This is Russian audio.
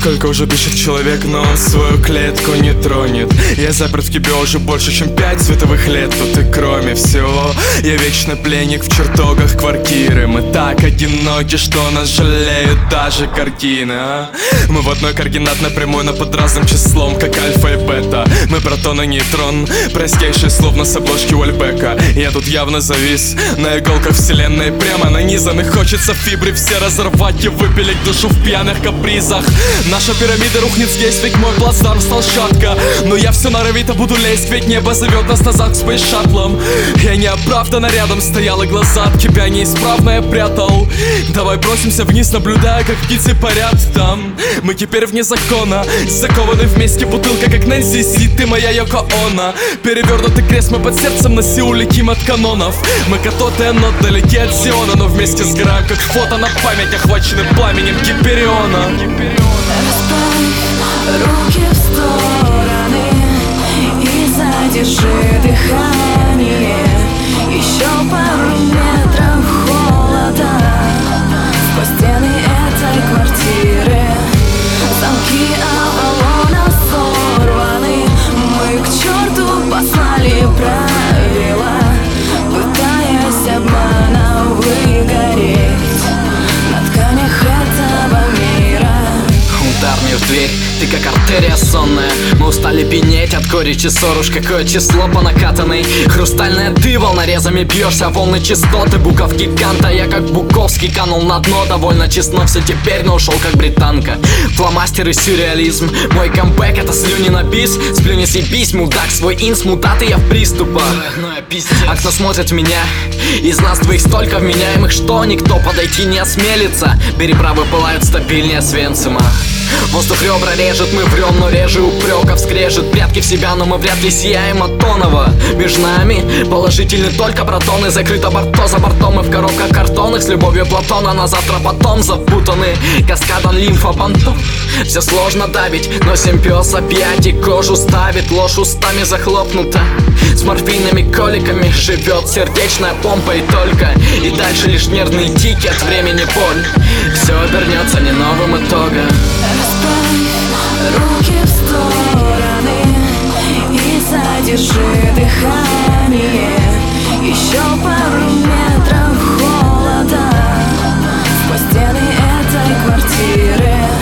Сколько уже дышит человек, но он свою клетку не тронет. Я заперт в тебе уже больше, чем 5 световых лет. Тут и кроме всего я вечный пленник в чертогах квартиры. Мы так одиноки, что нас жалеют даже картины, а? Мы в одной координатной прямой, но под разным числом, как альфа и бета. Мы протон и нейтрон, простейшие словно с обложки Уольбека. Я тут явно завис на иголках вселенной, прямо нанизанных. Хочется фибры все разорвать и выпилить душу в пьяных капризах. Наша пирамида рухнет здесь, ведь мой плацдарм стал шатко. Но я все норовито буду лезть, ведь небо зовет нас назад к спейс-шаттлам. Я неоправданно рядом стоял, и глаза от тебя неисправно я прятал. Давай бросимся вниз, наблюдая, как птицы парят там. Мы теперь вне закона, закованы вместе бутылка, как Нэнси Си, ты моя Йоко Оно. Перевернутый крест мы под сердцем, носи улетим от канонов. Мы катоты, но далеки от Сиона, но вместе сгораем, как фото на память, охваченным пламенем Гипериона. Расправь руки в стороны и задержи дыхание. Еще пару метров холода сквозь стены этой квартиры. Замки Авалона сорваны, мы к черту послали правила, пытаясь обманом выгореть на тканях этого мира. Ударный в дверь, ты как артерия сонная. Мы устали пенеть от горечи ссор. Уж какое число по накатанной. Хрустальная ты волнорезами бьешься, волны частоты буковки Канта. Я как Буковский канул на дно. Довольно честно все теперь, но ушел как британка. Фломастер и сюрреализм. Мой камбэк это слюни на бис. Сплюни съебись, мудак, свой инс, мутаты я в приступах. А кто смотрит в меня? Из нас двоих столько вменяемых, что никто подойти не осмелится. Переправы пылают стабильнее Свенцима. Воздух ребра режет, мы врем, но реже упреков скрежет. Прятки в себя, но мы вряд ли сияем от Тонова. Между нами положительны только протоны. Закрыто борто за бортом, мы в коробках картонных. С любовью Платона на завтра потом запутаны каскадом лимфобантов. Все сложно давить, но симбиоз объятий кожу ставит. Ложь устами захлопнута, с морфийными коликами живет сердечная помпа и только. И дальше лишь нервные тики от времени боль. Все обернется не новым итогом. Расправь руки в стороны и задержи дыхание. Еще пару метров холода сквозь стены этой квартиры.